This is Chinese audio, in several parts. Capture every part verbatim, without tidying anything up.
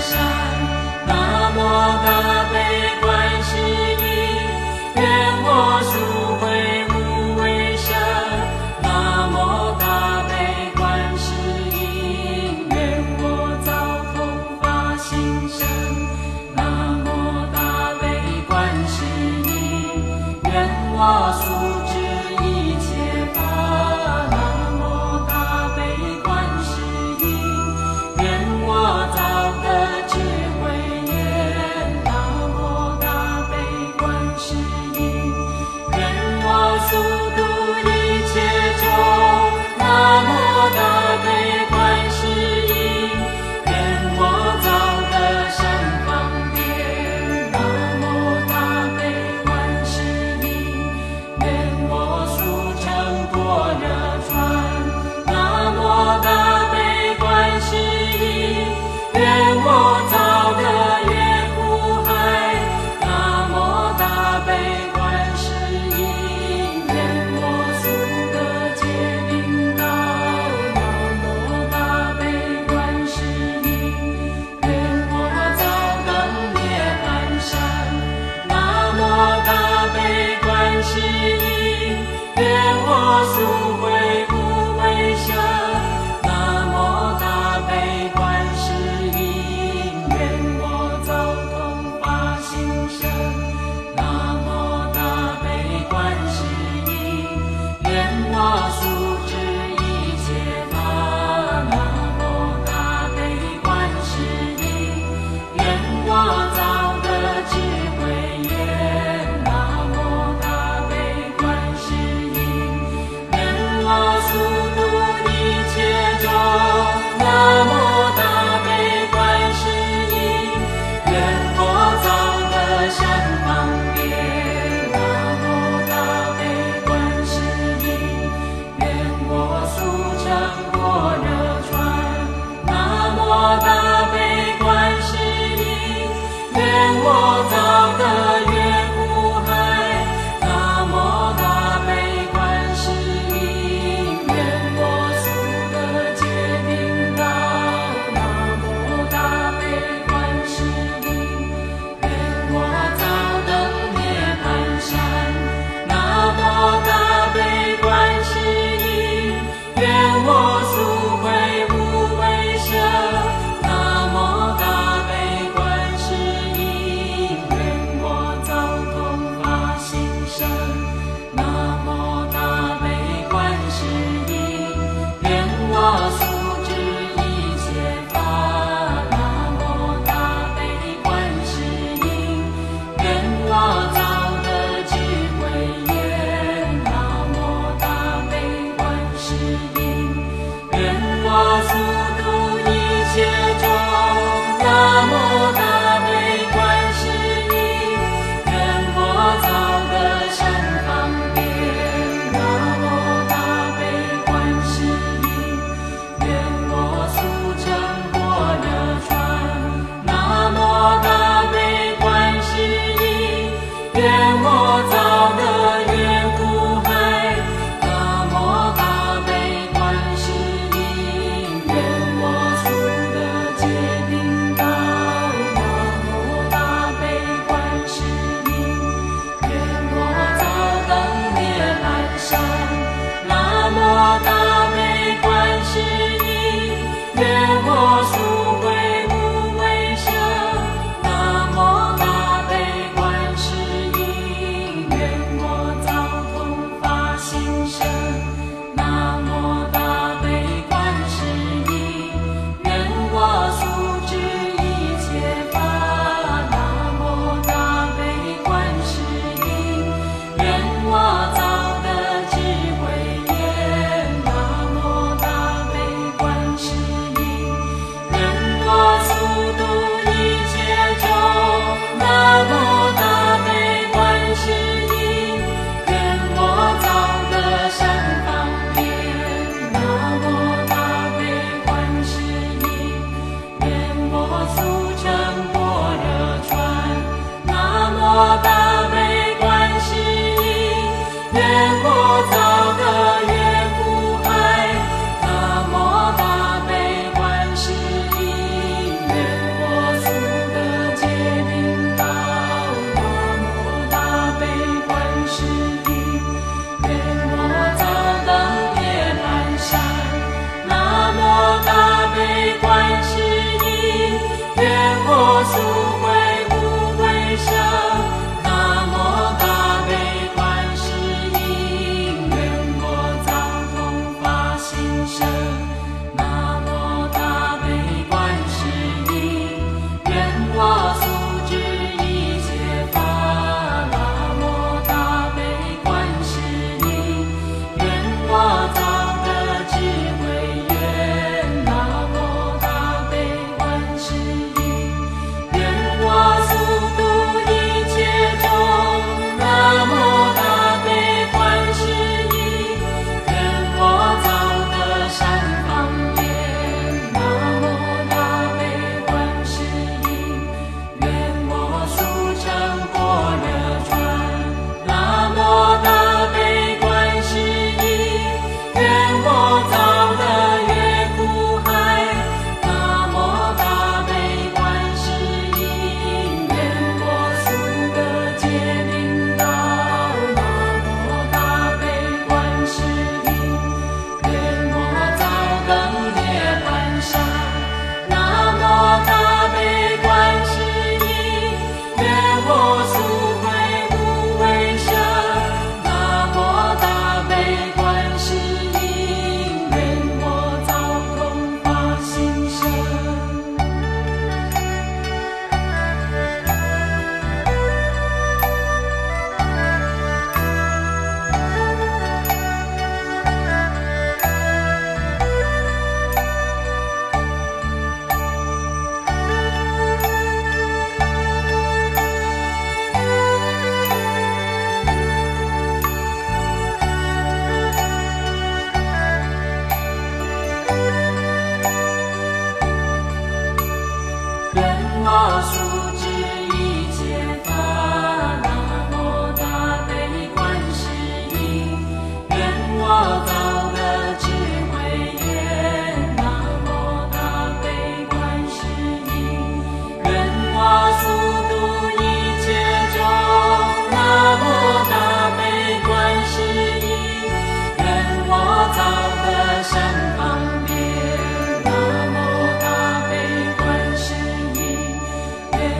山。南无大悲观世音，愿我赎回无畏身。南无大悲观世音，愿我早同发心身。南无大悲观世音，愿我速知一切法。南无大悲观世音，愿我早得智慧眼。南无大悲观世音，愿我速度一切众。南无大悲观世音，愿我早得生方便。南无大悲观世音，愿我速成般若船。南无大悲观世音，愿我早得越苦海。南无大悲观世音，愿我速得界定道。南无大悲观世音，愿我早登涅槃山。南无大悲观世音，愿我赎回无畏身。南无大悲观世音，愿我早同发心身。南无大悲观世音，愿我速知一切法。南无大悲观世音，愿我早得智慧眼。南无大悲观世音，愿我速度一切众。南无大悲观世音，愿我早得生方便。南无大悲观世音，愿我速成般若船。南无大悲观世音，愿我早得越苦海。南无大悲观世音，愿我速得界定道。南无大悲观世音，愿我早登涅槃山。南无大悲观世音，愿我赎回无畏身。南无大悲观世音，愿我早同发心身。南无大悲观世音，愿我速知一切法。南无大悲观世音，愿我早得智慧眼。南无大悲观世音，愿我速度一切众。南无大悲观世音，愿我早得生方便。南无大悲观世音，愿我速成般若船。南无大悲观世音，愿我早得越苦海。南无大悲观世音，愿我速得界定道。南无大悲观世音，愿我早登涅槃山。南无大悲观世音，愿我赎回无畏身。南无大悲观世音，愿我早同发心身。南无大悲观世音，愿我速知一切法。南无大悲观世音，愿我早得智慧眼。南无大悲观世音，愿我速度一切众。南无大悲观世音，愿我早得生方便。南无大悲观世音，愿我速成般若船。南无大悲观世音，愿我早得越苦海。南无大悲观世音，愿我我赎回无为生。南无大悲观世音，愿我早同发心声。南无大悲观世音，愿我速知一切法。南无大悲观世音，愿我早得智慧愿。南无大悲观世音，愿我速度一切众。南无大悲观世音，愿我早得善方便。南无大悲观世音，愿我速成般若船。南无大悲观世音，愿我早得越苦海。南无大悲观世音，愿我速得界定道。南无大悲观世音，愿我早登涅槃山。南无大悲观世音，愿我赎回无为生。南无大悲观世音，愿我早同发心声。愿我速知一切法。南无大悲观世音，愿我早得智慧愿。南无大悲观世音，愿我速度一切众。南无大悲观世音，愿我早得善方便。南无大悲观世音，愿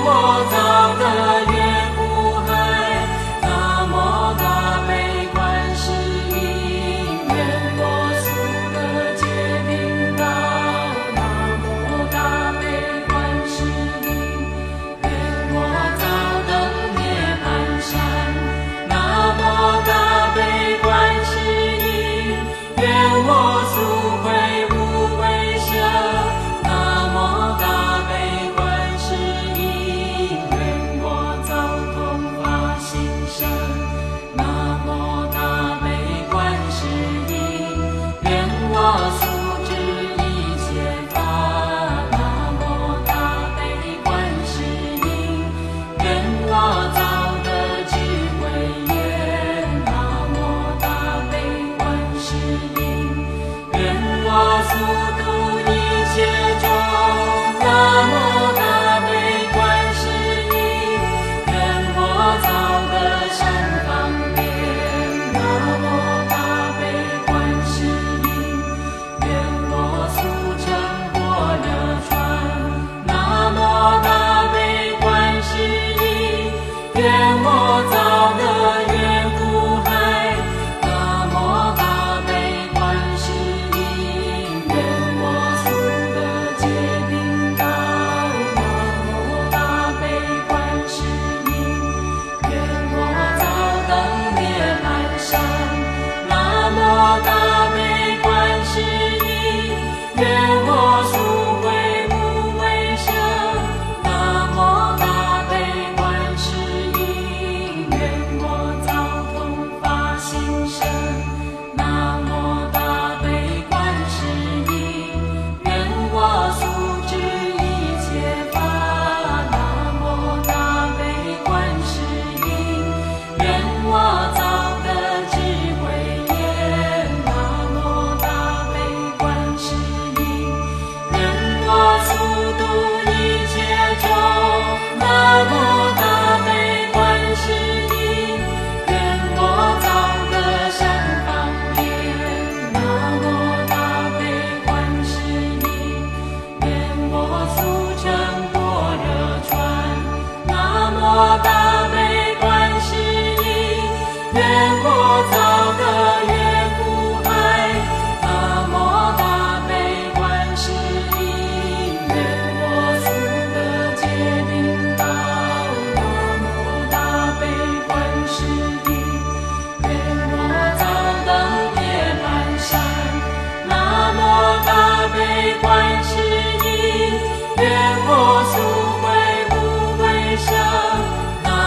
我造的愿不害，那么大悲观世音，愿我速得界定道，那么大悲观世音，愿我早登涅槃山，那么大悲观世音，愿我速回无为舍，那么大悲观世音，愿我早通发心身，那么大悲观世音，愿我速知一切法，那么大悲观世音，愿我早得智慧眼，那么大悲观世音，愿我速度一切众，那么大悲观世音，愿我早得三方便，那么大悲观世音，愿我速成般若船，那么大悲观世音，愿我早得愿不害，那么大悲观世音，愿我速得界定道，那么大悲观世音，愿我早登涅槃山，那么大悲观世音，愿我速回无为舍，那么大悲观世音，愿我早通发心身，那么大悲观世音，愿我速知一切法，那么大悲观世音，愿我早得智慧眼，那么大悲观世音，愿我速度一切众，那么大悲观世音，愿我早得三方便，那么大悲观世音，愿我速成般若船，那么大悲观世音，愿我早得愿不害，那么大悲观世音，愿我速得界定道，那么大悲观世音，愿我早登涅槃山，那么大悲观世音，愿我速回无为舍，那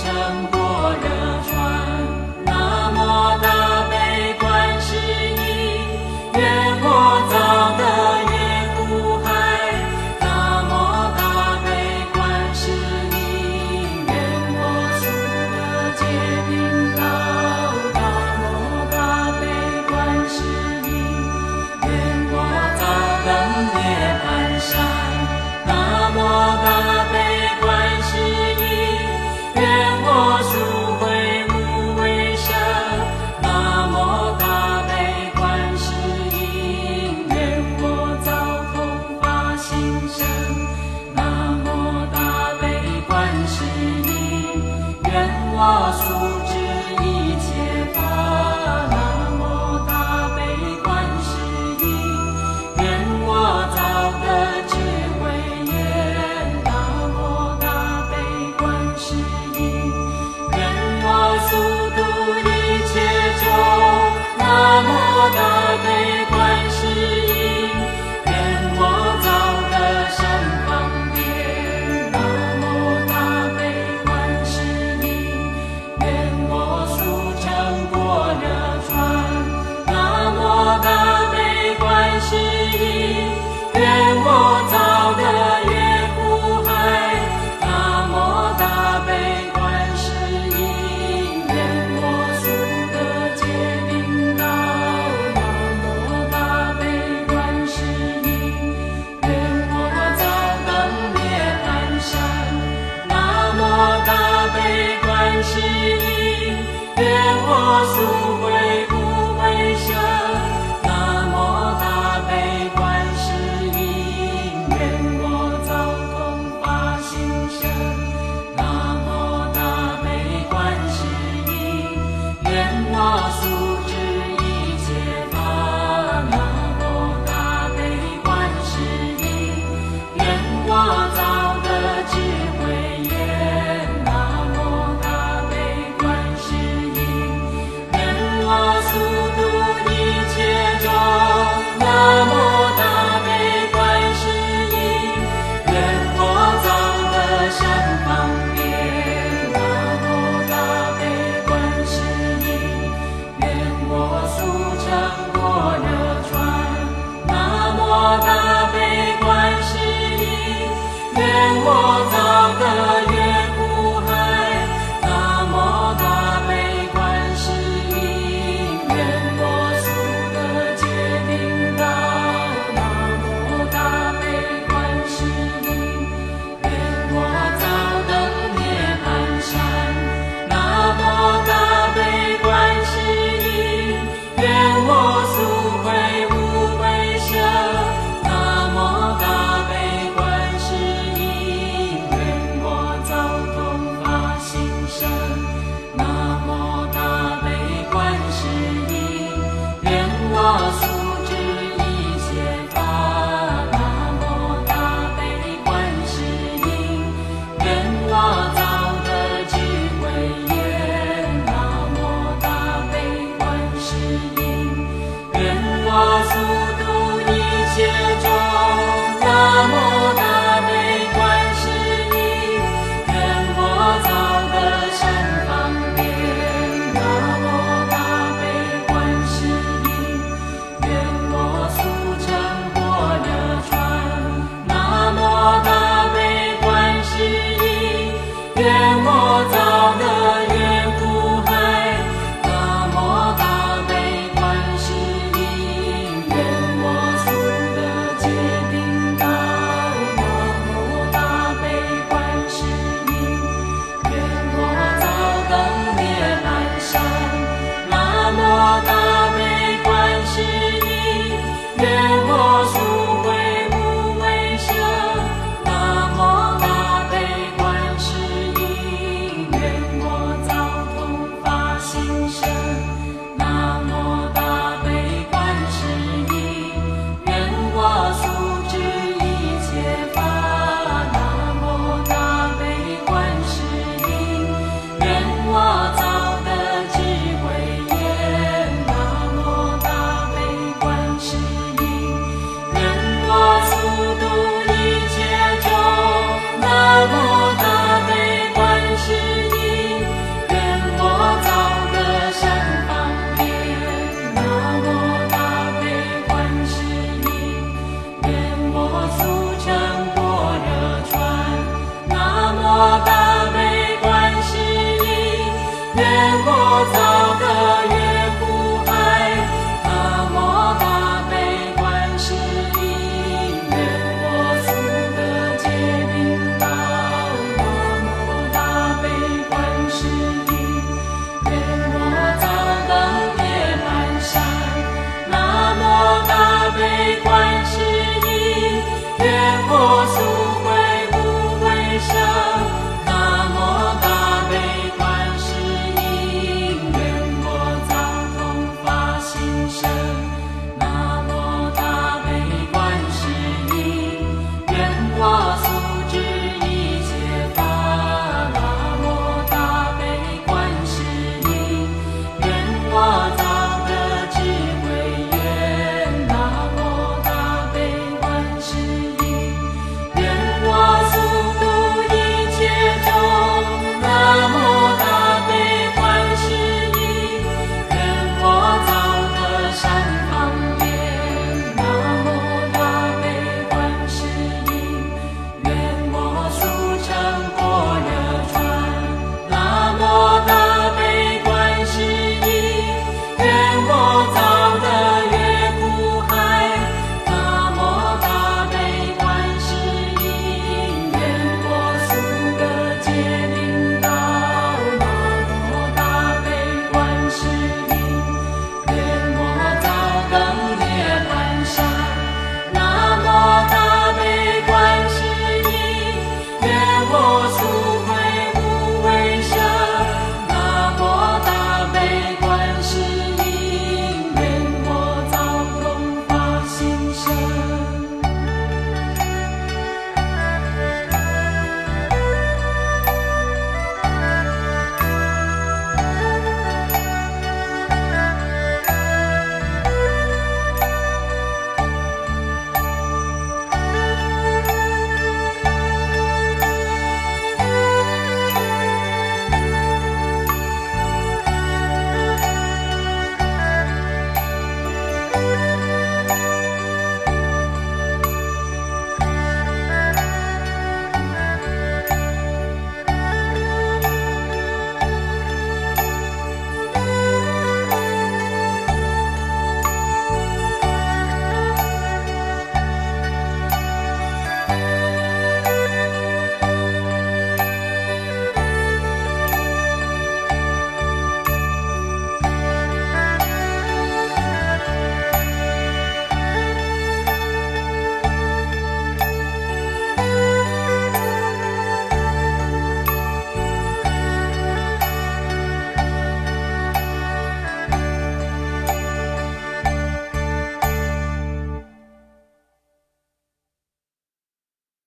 乘过热船。南无大悲观世音，愿我造的愿苦海。南无大悲观世音，愿我赎的戒定高。南无大悲观世音，愿我造等涅槃山。南无大悲观世音，愿我赎回无为身。南无大悲观世音，愿我造同发心身。南无大悲观世音，愿我速知一切法。南无大悲观世音，愿我造的智慧眼。南无大悲观世音，愿我速度一切众。南无大